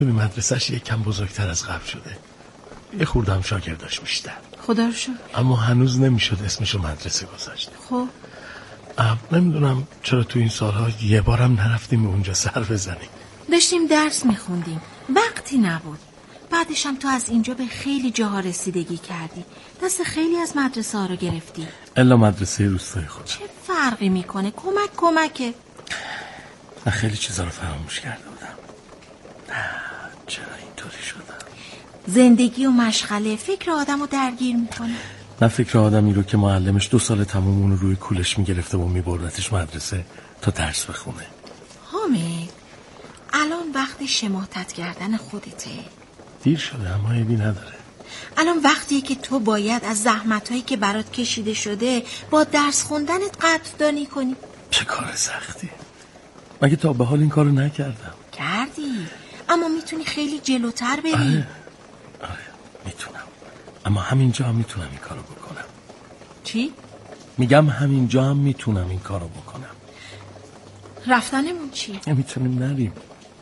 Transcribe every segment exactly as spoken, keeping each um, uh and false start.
مدرسهش یکم بزرگتر از قبل شده، یه خوردم شاگرداش بیشتر. خدا رو شکر. اما هنوز نمیشد اسمشو مدرسه گذاشت. خب نمیدونم چرا تو این سالها یه بارم نرفتیم اونجا سر بزنیم. داشتیم درس میخوندیم، وقتی نبود. بعدش هم تو از اینجا به خیلی جاها رسیدگی کردی، دست خیلی از مدرسه ها رو گرفتی. الا مدرسه روستای خود چه فرقی میکنه؟ کمک کمکه. من خیلی چیزا رو فراموش کرده بودم. نه چرا اینطوری شدم؟ زندگی و مشغله فکر آدم رو درگیر میکنه. نه فکر آدمی رو که معلمش دو سال تمام اون رو روی کولش میگرفته و میبردتش مدرسه تا درس بخونه. حامد الان وقت شماتت کردن خودته. دیر شده اما عیبی نداره. الان وقتیه که تو باید از زحمتایی که برات کشیده شده با درس خوندنت قدردانی کنی. چه کار سختی. مگه تا به حال این کارو نکردم؟ کردی، اما میتونی خیلی جلوتر بری. آره آره میتونم، اما همینجا هم میتونم این کارو بکنم. چی؟ میگم همینجا هم میتونم این کارو بکنم. رفتنمون چی؟ نمیتونیم نریم.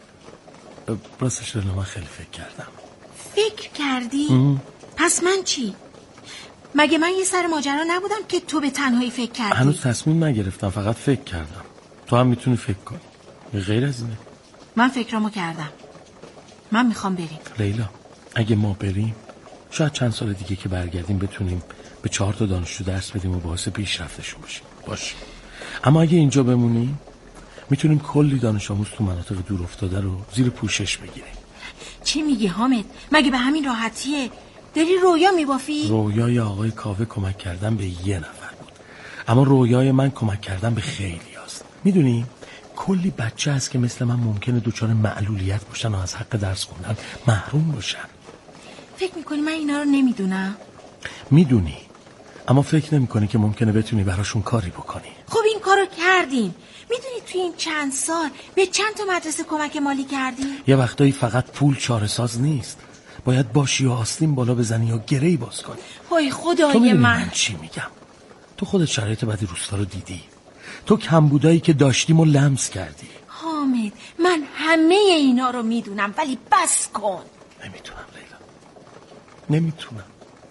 راستش رو من خیلی فکر کردم. فکر کردی؟ ام. پس من چی؟ مگه من یه سر ماجرا نبودم که تو به تنهایی فکر کردی؟ هنوز تصمیم نگرفتم، فقط فکر کردم. تو هم میتونی فکر کنی. غیر از اینه. من فکرامو کردم. من میخوام بریم. لیلا اگه ما بریم شاید چند سال دیگه که برگردیم بتونیم به چهار تا دانشجو درس بدیم و باعث پیشرفتشون باشیم. باشه. اما اگه اینجا بمونیم میتونیم کلی دانش آموز تو مناطق دور افتاده رو زیر پوشش بگیریم. چی میگی حامد؟ مگه به همین راحتیه؟ داری رویا میبافی؟ رویای آقای کاوه کمک کردن به یه نفر بود، اما رویای من کمک کردن به خیلی هست. میدونی کلی بچه هست که مثل من ممکنه دچار معلولیت باشن و از حق درس خوندن محروم باشن. فکر میکنی من اینا رو نمیدونم؟ میدونی، اما فکر نمیکنی که ممکنه بتونی براشون کاری بکنی. خب این کارو کردیم. میدونی توی این چند سال به چند تا مدرسه کمک مالی کردیم؟ یه وقتایی فقط پول چاره ساز نیست، باید باشی و آستین بالا بزنی و گرهی باز کنی. وای خدای تو میدونی من. من چی میگم؟ تو خودت شرایط بدی روستا رو دیدی، تو کمبودایی که داشتیم و لمس کردی. حامد من همه اینا رو میدونم ولی بس کن. نمیتونم لیلا، نمیتونم.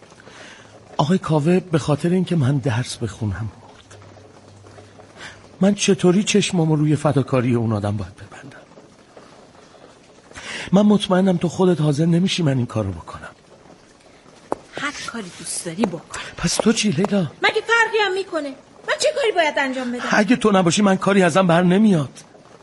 آقای کاوه به خاطر اینکه من درس بخونم مرد. من چطوری چشمامو روی فداکاری اون آدم باید ببندم؟ من مطمئنم تو خودت حاضر نمیشی من این کارو بکنم. هر کاری دوست داری بکن. پس تو چی لیلا؟ مگه فرقی هم میکنه؟ من چه کاری باید انجام بدم؟ اگه تو نباشی من کاری ازم بر نمیاد.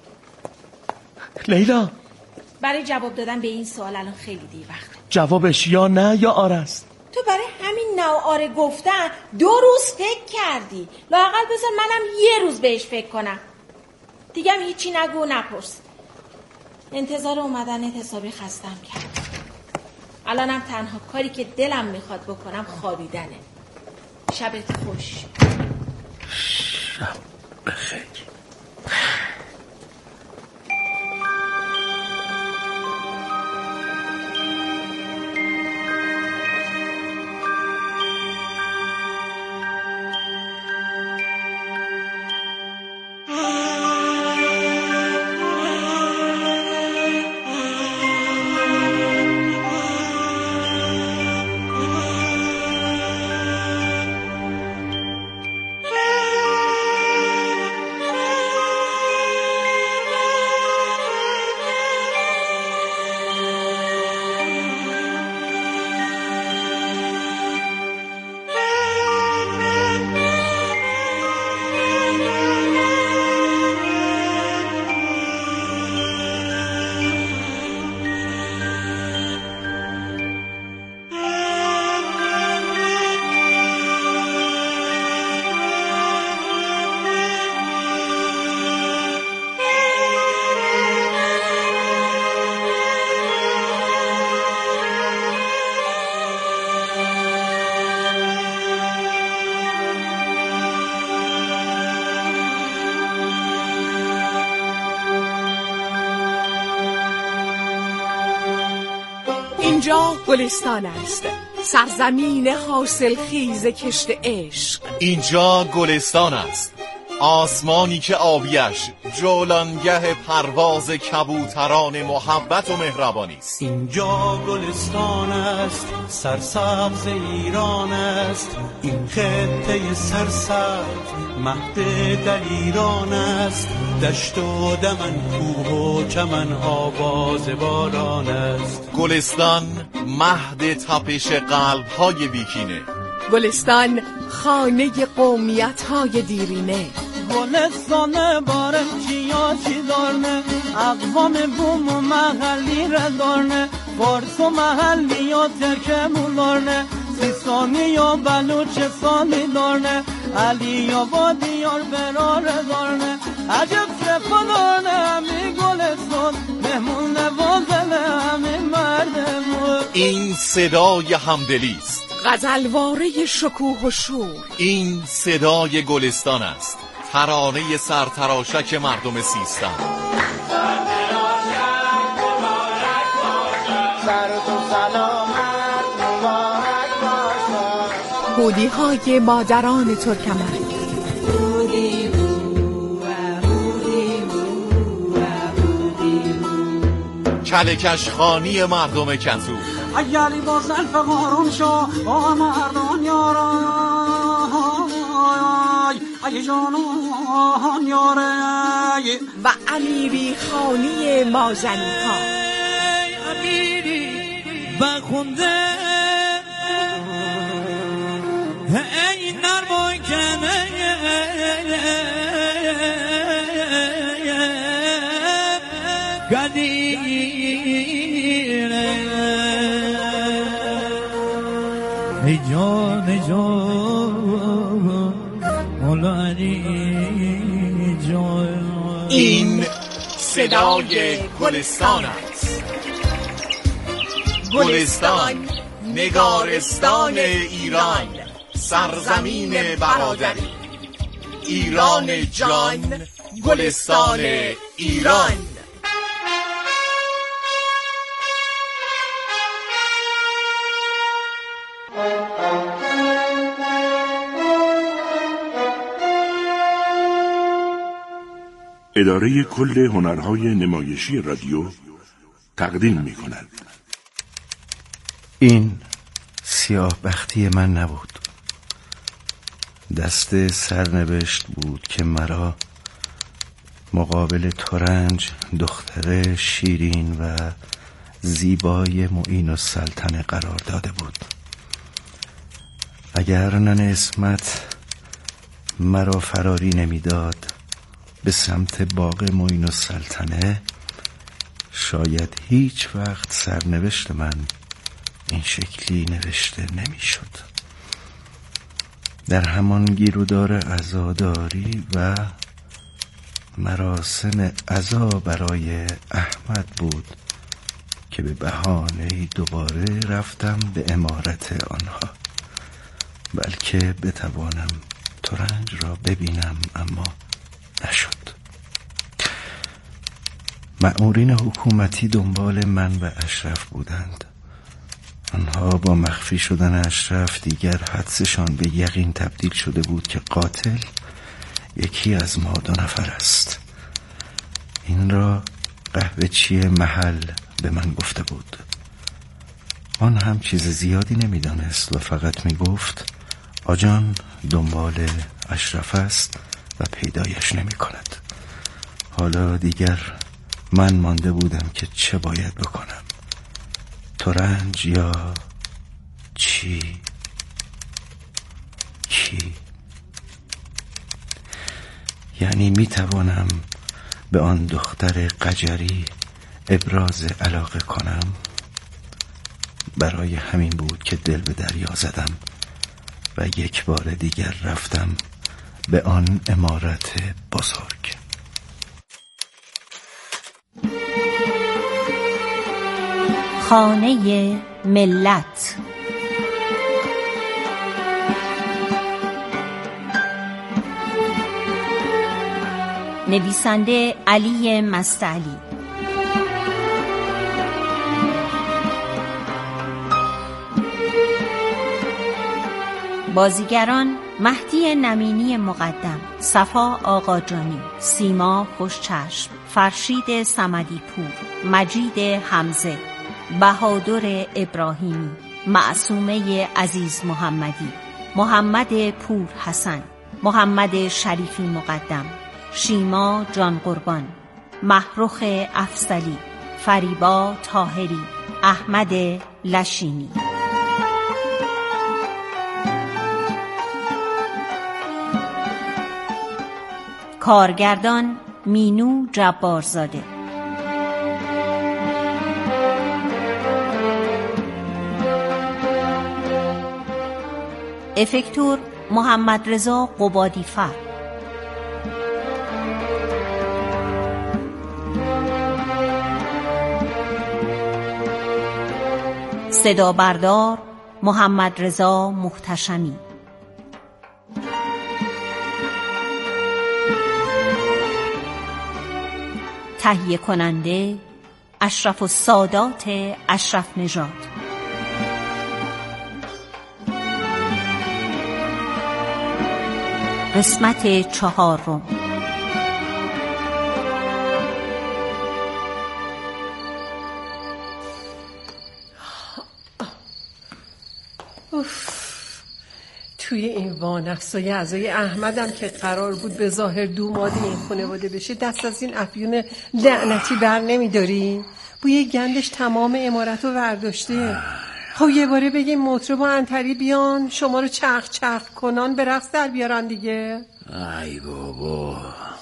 لیلا برای جواب دادن به این سوال الان خیلی دیر وقته. جوابش یا نه یا آره است. تو برای همین نه و آره گفتن دو روز فکر کردی. لااقل بذار منم یه روز بهش فکر کنم. دیگه هم هیچی نگو و نپرس. انتظار اومدنت حسابی خستم کرد. الانم تنها کاری که دلم میخواد بکنم خوابیدنه. شبت خوش. شب بخیر. اینجا گلستان است، سرزمین حاصل خیز کشت عشق. اینجا گلستان است، آسمانی که آبیش جولانگه پرواز کبوتران محبت و مهربانی است. اینجا گلستان است، سرسبز ایران است، این خطه سرسبز مهد در ایران است، دشت و دمن کوه و چمن آواز باران است. گلستان مهد تپش قلب های بیکینه، گلستان خانه قومیت های دیرینه. گلستان بارم چیا چی دارنه، اقوام بوم و محلی را دارنه، فارس و محلی و ترکمون دارنه، سیستانی و بلوچستانی دارنه، علی آبادی یار برار دارنه، عجب صفا دارنه همی گلستان، مهمون نوازنه همی مردمون. این صدای همدلی است، غزلواره شکوه و شور. این صدای گلستان است، ترانه سرتراشک مردم سیستان. هودی های مادران ترکمن، کلکش خانی مردم کتو. اگری با زلف قارون شو با مردان یارای، اگه جانان یارای. و امیری خانی مازنی ها، امیری بخونده ای نرمای کنه قدیره ای جان ای جان مولانی جان. این صدای گلستان است، گلستان نگارستان ایران، سرزمین برادری، ایران جان، گلستان ایران. اداره کل هنرهای نمایشی رادیو تقدیم می کند. این سیاه بختی من نبود، دست سرنوشت بود که مرا مقابل ترنج دختر شیرین و زیبای معین السلطنه قرار داده بود. اگر نن اسمت مرا فراری نمیداد به سمت باغ معین السلطنه، شاید هیچ وقت سرنوشت من این شکلی نوشته نمیشد. در همان گیرودار عزاداری و مراسم عزا برای احمد بود که به بهانه دوباره رفتم به عمارت آنها، بلکه بتوانم ترنج را ببینم، اما نشد. مأمورین حکومتی دنبال من و اشرف بودند. آنها با مخفی شدن اشرف دیگر حدسشان به یقین تبدیل شده بود که قاتل یکی از ما دو نفر است. این را قهوه چی محل به من گفته بود. آن هم چیز زیادی نمیدانست و فقط میگفت آجان دنبال اشرف است و پیدایش نمی کند. حالا دیگر من مانده بودم که چه باید بکنم، ترنج یا چی؟ کی؟ یعنی می توانم به آن دختر قجری ابراز علاقه کنم؟ برای همین بود که دل به دریا زدم و یک بار دیگر رفتم به آن عمارت بزرگ. خانه ملت. نویسنده علی مستعلی. بازیگران مهدی نمینی مقدم، صفا آقاجانی، سیما خوشچشم، فرشید صمدی پور، مجید حمزه، بهادر ابراهیمی، معصومه عزیز محمدی، محمد پور حسن، محمد شریفی مقدم، شیما جان قربان، محروخ افضلی، فریبا طاهری، احمد لشینی. کارگردان مینو جبارزاده. افکتور محمد رضا قبادی‌فر. صدا بردار محمد رضا محتشمی. تهیه کننده اشرف السادات اشرف نژاد. قسمت چهارم. توی این وانفسای اعضای احمدم که قرار بود به ظاهر دوماد این خانواده بشه دست از این افیون لعنتی بر نمیداری؟ بوی گندش تمام عمارت رو ورداشته. خب یه باره بگیم مطرب و انتری بیان شما رو چرخ چرخ کنان به رقص در بیارن دیگه. ای بابا،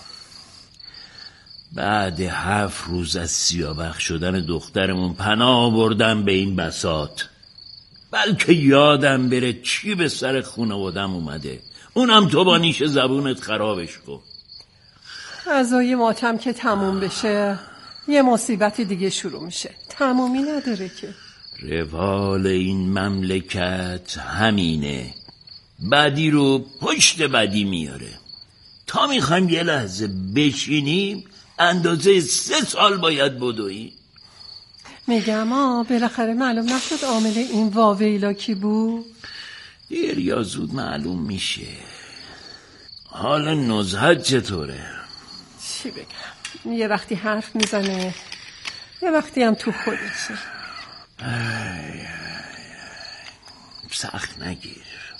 بعد هفت روز از سیابخ شدن دخترمون پناه بردم به این بساط، بلکه یادم بره چی به سر خانوادم اومده، اونم تو با نیش زبونت خرابش کن. عزای ماتم که تموم بشه یه مصیبت دیگه شروع میشه، تمومی نداره که. روال این مملکت همینه، بدی رو پشت بدی میاره. تا میخوایم یه لحظه بشینیم اندازه سه سال باید بدویم. میگم آه بالاخره معلوم نشد عامل این واویلا کی بود؟ دیر یا زود معلوم میشه. حال نزهت چطوره؟ چی بگم، یه وقتی حرف میزنه یه وقتی هم تو خودشه. سخت نگیر،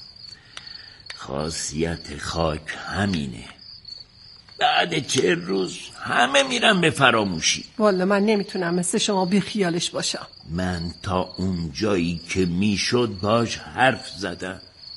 خاصیت خاک همینه، بعد چه روز همه میرن به فراموشی. والا من نمیتونم مثل شما بی خیالش باشم. من تا اون جایی که میشد باش حرف زدم.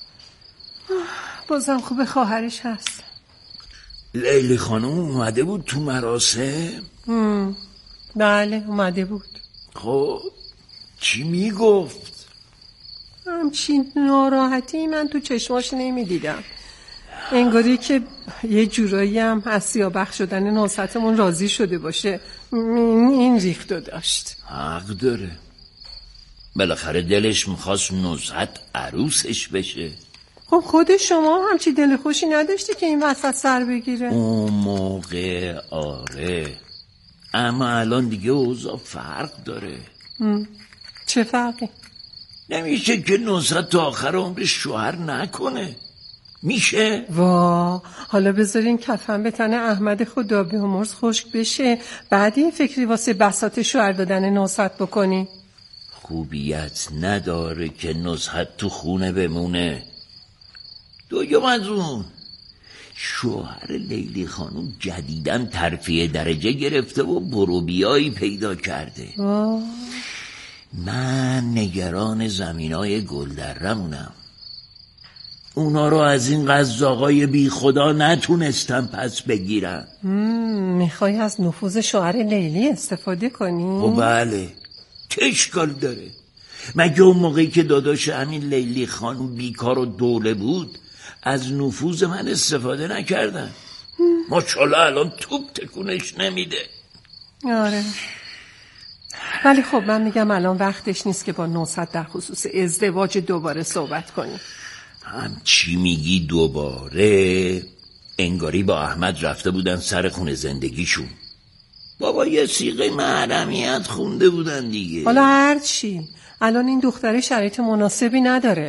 بازم خوب خواهرش هست. لیلی خانم اومده بود تو مراسم؟ هم. بله اومده بود. خب چی میگفت؟ همچین ناراحتی من تو چشماش نمیدیدم، انگاری که یه جورایی هم از سیابخ شدن نوستمون راضی شده باشه. این ریختو داشت. حق داره، بالاخره دلش میخواست نوزت عروسش بشه. خب خود شما همچی دل خوشی نداشتی که این وسط سر بگیره؟ اون موقع آره، اما الان دیگه اوضاع فرق داره. چه فرقی؟ نمیشه که نوزت تا آخر عمرش شوهر نکنه. میشه؟ وا، حالا بذارین کفن به تن احمد خدا بیامرز خشک بشه، بعد این فکری واسه بساط شوهر دادن نوزت بکنی. خوبیت نداره که نوزت تو خونه بمونه. دویم از اون شوهر لیلی خانم جدیدن ترفیع درجه گرفته و بروبیایی پیدا کرده. وا. من نگران زمینای گلدرمونم. اونا رو از این قزاقای بی خدا نتونستم پس بگیرم. میخوای از نفوذ شوهر لیلی استفاده کنی؟ خب بله، چه اشکال داره؟ مگه اون موقعی که داداش همین لیلی خانم بیکار و دوله بود از نفوذ من استفاده نکردن؟ ماشاءالله الان توپ تکونش نمیده. آره، ولی خب من میگم الان وقتش نیست که با نوست در خصوص ازدواج دوباره صحبت کنی. هم چی میگی دوباره؟ انگاری با احمد رفته بودن سر خونه زندگیشون. بابا یه صیغه محرمیت خونده بودن دیگه. حالا هر چی، الان این دختره شرایط مناسبی نداره.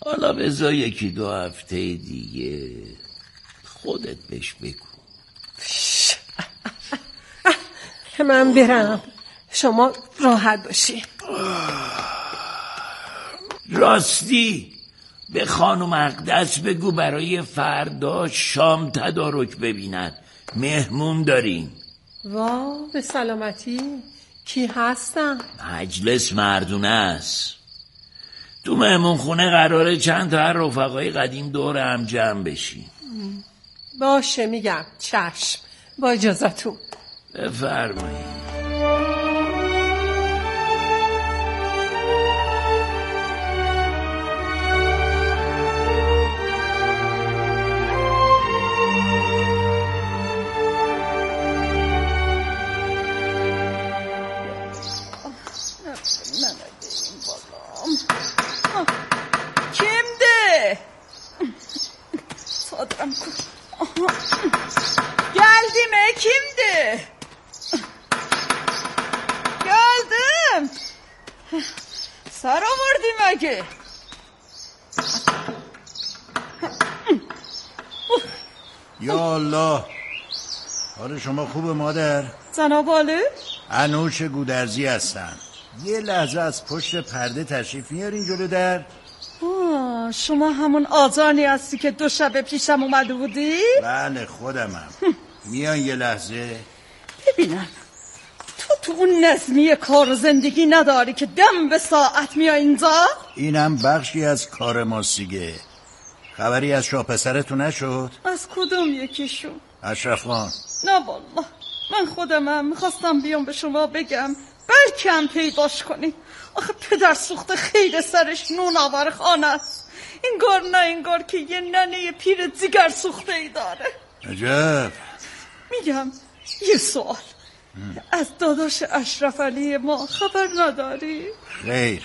حالا بذار یکی دو هفته دیگه خودت بهش بگو که من برم، شما راحت باشی. راستی به خانم اقدس بگو برای فردا شام تدارک ببینن، مهمون داریم. وا به سلامتی. کی هستن؟ مجلس مردونه است. تو مهمون خونه قراره چند تا رفقای قدیم دور هم جمع بشی. باشه میگم، چشم. با اجازتون. بفرمایید. Kimdi? Sadram geldi mi? Kimdi? Geldim. Sarıvırdı mı? یا الله، حال شما خوبه مادر؟ جناب عالی؟ انوش گودرزی هستم. یه لحظه از پشت پرده تشریف میارین جلو در؟ آه، شما همون آجانی هستی که دو شب پیشم اومده بودی؟ بله خودمم. میان یه لحظه؟ ببینم تو تو اون نظمی کار و زندگی نداری که دم به ساعت میای اینجا؟ اینم بخشی از کار ماستیگه. خبری از شاه پسرتون نشد؟ از کدوم یکیشون؟ اشرف خان. نه والله، من خودمم میخواستم بیام به شما بگم بلکه هم پیداش کنی. آخه پدر سوخته خیلی سرش نوناور خانه است. اینگار نه اینگار که یه ننه پیر دیگر سوخته ای داره. عجب. میگم یه سوال، از داداش اشرف علی ما خبر نداری؟ خیر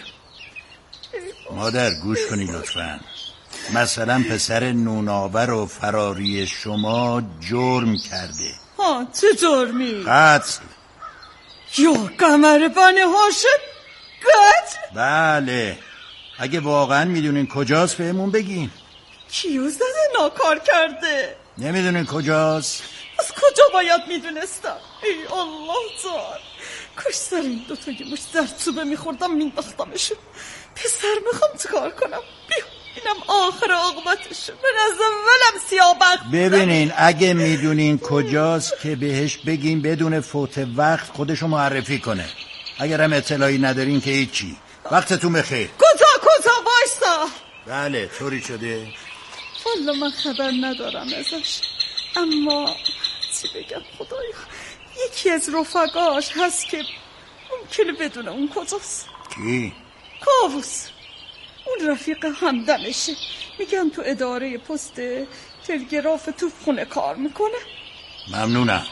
مادر گوش کنی لطفاً. مثلا پسر نوناور و فراری شما جرم کرده. ها چه جرمی؟ قتل. یا قمر بن هاشم قتل؟ بله. اگه واقعا میدونین کجاست بهمون بگین. کیو زده ناکار کرده؟ نمیدونین کجاست؟ از کجا باید میدونستم؟ ای الله جان، کاش سر این دوتا یه مش زرچوبه میخوردم مینداختمشون. پسر میخوام چکار کنم؟ بیا اینم آخر عاقبتشون. من از اولم سیابخت. ببینین اگه میدونین کجاست که بهش بگین بدون فوت وقت خودشو معرفی کنه. اگرم اطلاعی ندارین که هیچی. وقتتون بخیر. کجا کجا وایسا. بله طوری شده. والا من خبر ندارم ازش، اما چی بگم خدایا، یکی از رفقاش هست که ممکنه بدونه اون کجاست. کی؟ کاووس، اون رفیق همدمشه. میگن تو اداره پست تلگراف توپخونه کار میکنه. ممنونم.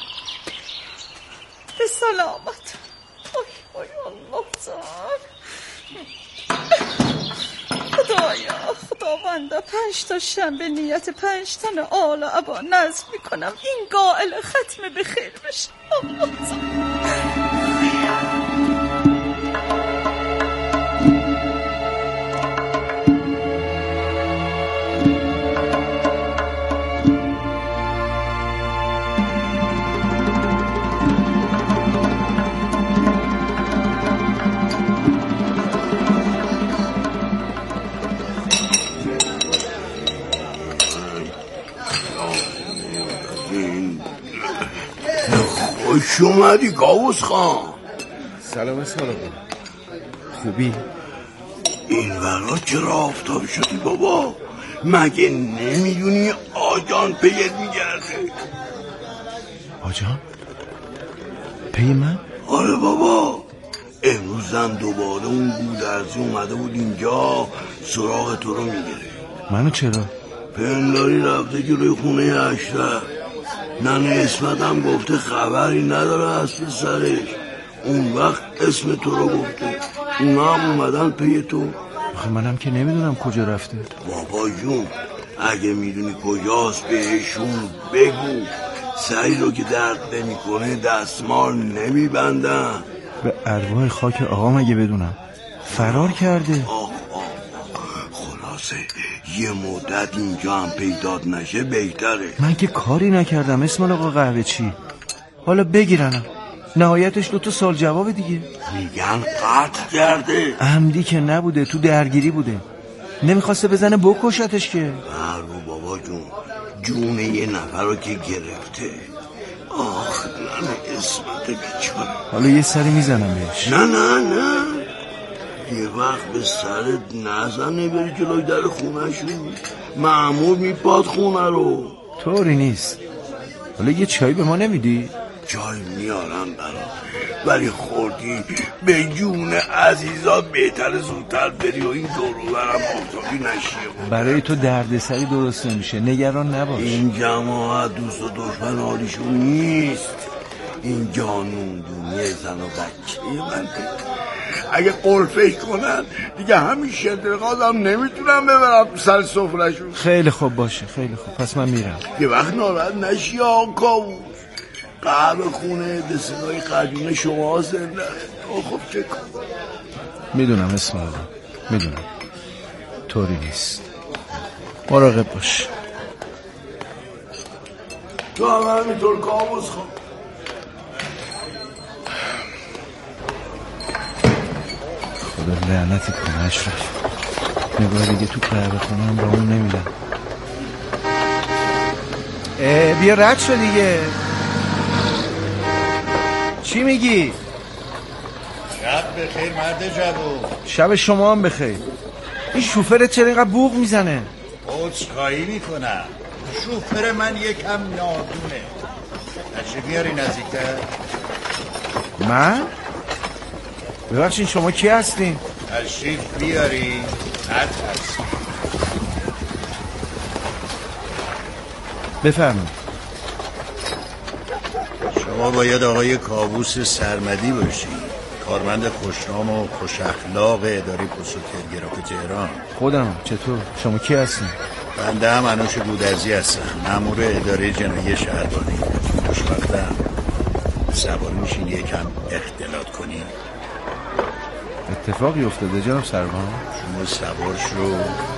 به سلامت. آی آی الله جان. خدایا خداوندا پنج تا شنبه نیت پنج تن آل ابا نظم میکنم این قائل ختم به خیر بشه. الله جان. خوش اومدی کاووس خان. سلام سلام. خوبی؟ این ورا چرا آفتاب شدی بابا؟ مگه نمیدونی آجان پیت میگرده؟ آجان؟ پی من؟ آره بابا، امروزم دوباره اون گودرزی اومده بود اینجا سراغ تو رو میگیره. منو چرا؟ پنداری رفته جلوی خونه اشرف. ننه اسمت هم گفته خبری نداره از پسرش. اون وقت اسم تو رو گفته، اونا هم اومدن پی تو. آخه منم که نمیدونم کجا رفته. بابا جون اگه میدونی کجاست بهشون بگو. سعی رو که درد نمی کنه دستمال نمیبندن. به ارواح خاک آقا مگه بدونم. فرار کرده. آه آه. خلاص خلاصه یه مدت اینجا هم پیدات نشه بهتره. من که کاری نکردم اسم آقا قهوه چی؟ حالا بگیرنم نهایتش دو تا سال جواب دیگه. میگن قتل کرده. عمدی که نبوده، تو درگیری بوده، نمیخواسته بزنه بکشتش که. برو بابا جون، جون یه نفر رو که گرفته. آخ من اسمت بیچاره. حالا یه سری میزنم بهش. نه نه نه یه وقت به سرت نزنه بری جلوی در خونه شون، مأمور میپاد خونه رو. طوری نیست. حالا یه چای به ما نمیدی؟ چای میارم برات، ولی خوردی به جون عزیزا بهتر زودتر بری و این دورو برم آفتابی نشیه. برای تو دردسری درست نمیشه، نگران نباش. این جماعت دوست و دشمن حالیشون نیست. این جانون دونی زن و بچه منده. اگه قرفش کنن دیگه همین شدرقازم نمیتونم ببرم سر سفرشون. خیلی خوب باشه، خیلی خوب، پس من میرم. یه وقت ناراحت نشی آقا کاووس. قهوه خونه به صدای قدیم شما زنده. خب چه کن؟ میدونم اسم آقا، میدونم طوری نیست، مراقب باش. تو هم همینطور کاووس. خب خدا لعنتت کنه اشرف، نگاه دیگه تو قهوه خونه هم با اون نمیدم. بیا رد شو دیگه. چی میگی؟ شب بخیر مرد جوون. شب شما هم بخیر. این شوفرت چرا اینقدر بوق میزنه؟ عذرخواهی میکنم، شوفر من یکم نادونه. تشریف بیاری نزدیکتر. من؟ ببخشید شما کی هستین؟ تشریف بیاری. حد هست. بفرمایید. شما باید آقای کاووس سرمدی باشی، کارمند خوشنام و خوش اخلاق اداره پست و تلگراف تهران. خودم. چطور؟ شما کی هستین؟ بنده هم انوش گودرزی هستم، مأمور اداره جنایی شهربانی. خوشبختم. سوار میشین یکم اختلاط کنی. اتفاقی افتاده جناب سروان؟ شما سوار شو.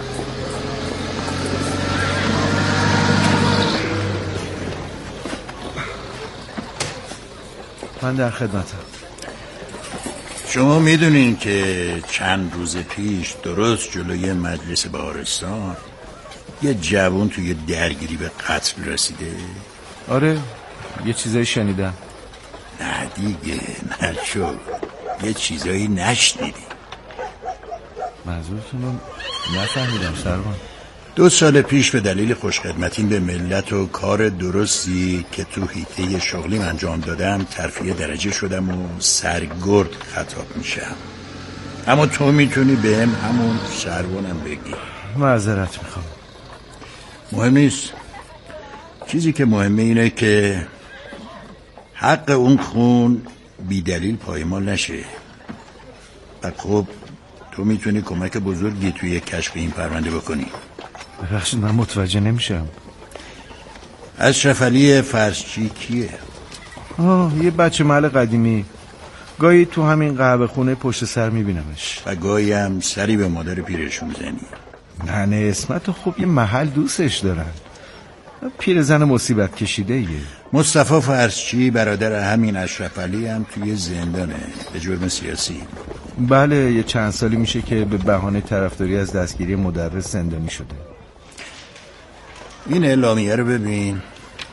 من در خدمتم. شما میدونین که چند روز پیش درست جلوی مجلس بهارستان یه جوون توی درگیری به قتل رسیده؟ آره یه چیزایی شنیدم. نه دیگه نشو، یه چیزایی نشنیدی. منظورتون رو نفهمیدم سروان. دو سال پیش به دلیل خوشخدمتی به ملت و کار درستی که تو حیطه شغلیم انجام دادم ترفیع درجه شدم و سرگرد خطاب میشم. اما تو میتونی بهم همون سروانم بگی. معذرت میخوام. مهم نیست. چیزی که مهمه اینه که حق اون خون بی دلیل پایمال نشه. و خب تو میتونی کمک بزرگی توی کشف این پرونده بکنی. ببخشید من متوجه نمیشم. اشرف علی فرشچی کیه؟ آه یه بچه محل قدیمی، گاهی تو همین قهوه خونه پشت سر میبینمش. و گاهی هم سری به مادر پیرشون میزنی. نه نه اسمت خوب یه محل دوستش دارن. پیرزن مصیبت کشیده یه. مصطفی فرشچی برادر همین اشرف علی هم توی زندانه به جرم سیاسی. بله یه چند سالی میشه که به بهانه طرفداری از دستگیری مدرس زندانی شده. این اعلامیه رو ببین.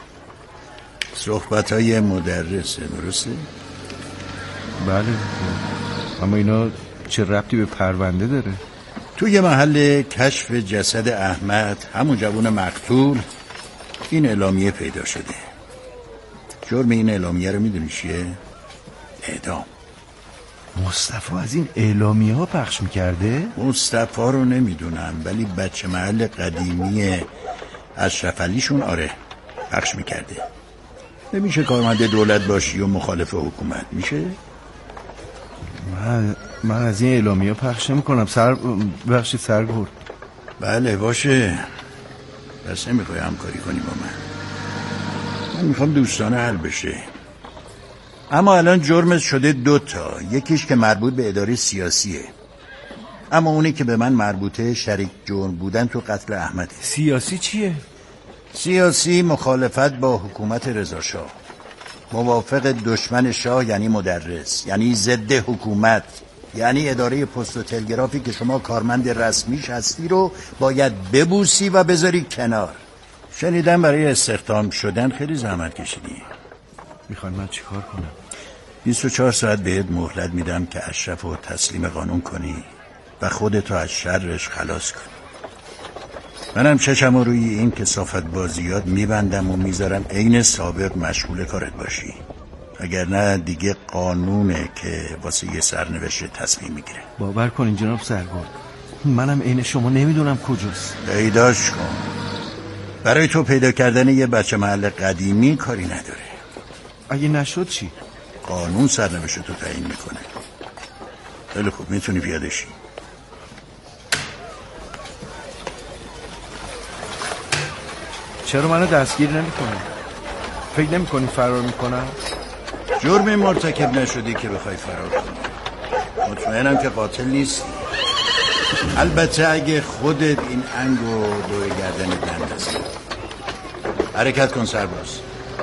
صحبت های مدرسه درسته؟ بله اما اینا چه ربطی به پرونده داره؟ توی محل کشف جسد احمد همون جوان مقتول این اعلامیه پیدا شده. جرم این اعلامیه رو میدونی چیه؟ اعدام. مصطفی از این اعلامیه ها پخش میکرده؟ مصطفی رو نمیدونم ولی بچه محل قدیمی اشرف علیشون آره پخش میکرده. نمیشه کارمند دولت باشی و مخالف حکومت میشه؟ من, من از این اعلامیه پخش نمی کنم. سر بخشید سرگرد. بله باشه، پس نمیخوای همکاری کنی با من. من میخوام دوستانه حل بشه. اما الان جرمت شده دوتا، یکیش که مربوط به اداره سیاسیه اما اونی که به من مربوطه شریک جرم بودن تو قتل احمده. سیاسی چیه؟ سیاسی مخالفت با حکومت رضا شاه، موافق دشمن شاه یعنی مدرس، یعنی ضد حکومت، یعنی اداره پست و تلگرافی که شما کارمند رسمیش هستی رو باید ببوسی و بذاری کنار. شنیدم برای استخدام شدن خیلی زحمت کشیدی. میخوان من چی کار کنم؟ بیست و چهار ساعت بهت مهلت میدم که اشرف رو تسلیم قانون کنی و خودتو از شرش خلاص کنی. منم چشم رو روی این کثافت بازیات میبندم و میذارم عین سابق مشغول کارت باشی، اگر نه دیگه قانونه که واسه یه سرنوشت تصمیم میگیره. باور کنین جناب سرگرد، منم عین شما نمیدونم کجاست. پیداش کن. برای تو پیدا کردن یه بچه محل قدیمی کاری نداره. اگه نشد چی؟ قانون سرنوشت تو تعیین میکنه. خیلی خوب، میتونی پیاده شی. چرا منو دستگیر نمی‌کنی؟ فکر نمی‌کنی فرار میکنم؟ جرم مرتکب نشدی که بخوای فرار کنی. مطمئنم که قاتل نیستی. البته اگه خودت این انگو دور گردنت بندازی. حرکت کن سرباز.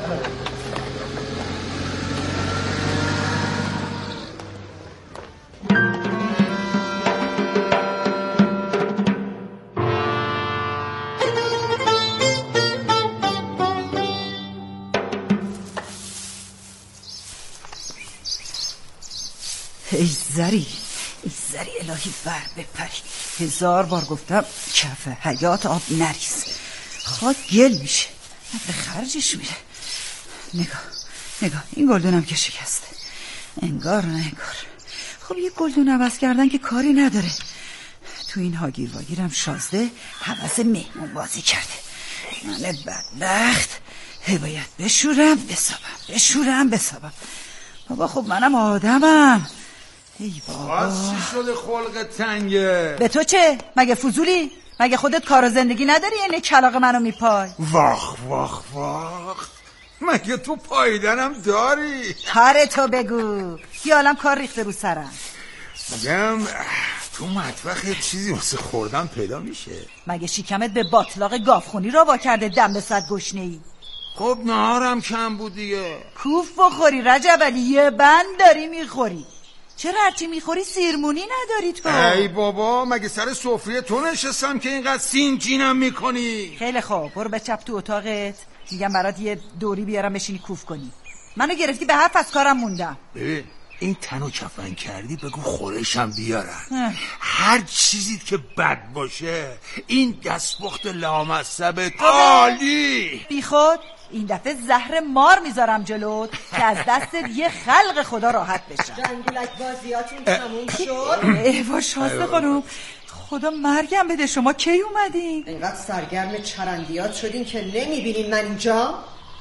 ای زری ای زری الهی بر بپری. هزار بار گفتم کف حیات آب نریز، خاک گل میشه، به خرجش میره. نگاه نگاه این گلدونم که شکسته، انگار نه انگار. خب یه گلدون عوض کردن که کاری نداره. تو این هاگیر واگیرم شازده حوض مهمون بازی کرده. من بدبخت باید بشورم بسابم بشورم بسابم. بابا خب منم آدمم. ای بابا چی شده خلق تنگه؟ به تو چه؟ مگه فضولی؟ مگه خودت کار و زندگی نداری؟ یعنی کلاغ منو میپای؟ واخ واخ واخ، مگه تو پاییدنم داری؟ کار تو بگو، خیالم کار ریخته رو سرم. مگم تو مطبخ چیزی واسه خوردن پیدا میشه؟ مگه شکمت به باطلاق گافخونی را با کرده دم به صد گشنه ای؟ خب نهارم کم بود دیگه. کوف بخوری رجب علی، یه بند داری میخوری. چرا هرچی میخوری سیرمونی نداری تو؟ ای بابا مگه سر سفره تو نشستم که اینقدر سینجینم میکنی؟ خیلی خوب، برو بچپ تو اتاقت، میگم برات یه دوری بیارم بشینی کوف کنی. منو گرفتی به حرف، از کارم موندم. ببین این تنو کفن کردی بگو خورشم بیارن. هر چیزی که بد باشه این دستپخت لامصبت عالی. بی خود این دفعه زهر مار میذارم جلوت که از دست یه خلق خدا راحت بشم. جنگولک بازیاتون تموم شد؟ ایوا شاسته خانوم، خدا مرگم بده، شما کی اومدین؟ اینقدر سرگرم چرندیات شدین که نمیبینین من اینجا؟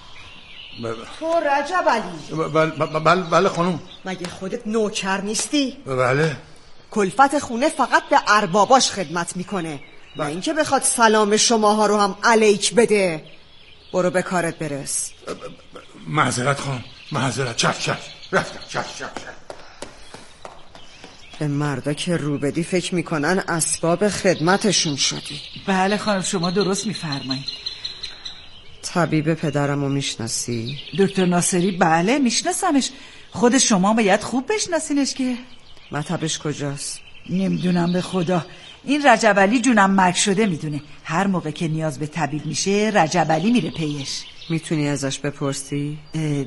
تو رجب علی. بله بله خانوم. مگه خودت نوکر نیستی؟ بله. کلفت خونه فقط به ارباباش خدمت میکنه، نه اینکه بخواد سلام شماها رو هم علیک بده. برو به کارت برس. معذرت خانم، معذرت. چش چش رفتم. چش چش. به مردا که رو بدی فکر میکنن اسباب خدمتشون شدی. بله خانم شما درست میفرمایید. طبیب پدرمو میشناسی؟ دکتر ناصری؟ بله میشناسمش. خود شما باید خوب بشناسینش که. مطبش کجاست؟ نمیدونم به خدا. این رجب علی جونم مرگ شده میدونه. هر موقع که نیاز به طبیب میشه رجب علی میره پیش. میتونی ازش بپرسی؟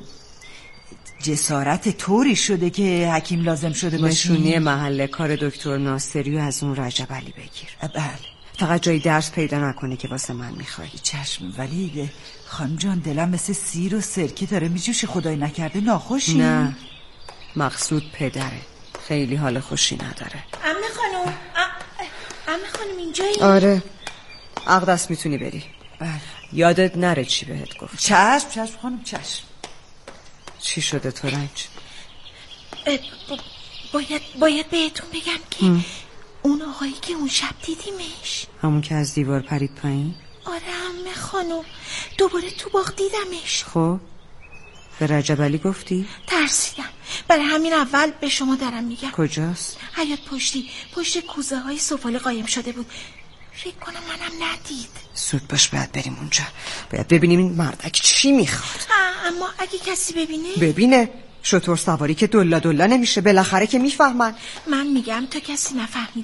جسارت طوری شده که حکیم لازم شده باشه. نشونی محل کار دکتر ناصری و از اون رجب علی بگیر. بله. فقط جای درس پیدا نکنه که واسه من میخوای. چشم. ولی خانم جان دلم مثل سیر و سرکه داره میجوشه، خدای نکرده ناخوشی؟ نه مقصود پدره، خیلی حال خوشی نداره. عمه خانم عمه خانم اینجایی؟ آره اقدس میتونی بری. بله. یادت نره چی بهت گفت. چشم چشم خانم چشم. چی شده تو رنج؟ با باید باید بهتون بگم که هم. اون آقایی که اون شب دیدیمش، همون که از دیوار پرید پایین؟ آره عمه خانم، دوباره تو باغ دیدمش. خب به رجب علی گفتی؟ ترسیدم، برای همین اول به شما دارم میگم. کجاست؟ حیاط پشتی، پشت کوزه های سفاله قایم شده بود. فکر کنم منم ندید. زود باش، باید بریم اونجا. باید ببینیم این مردک چی میخواد. اما اگه کسی ببینه؟ ببینه شطور سواری که دلا دلا نمیشه، بالاخره که میفهمن. من میگم تا کسی نفهمید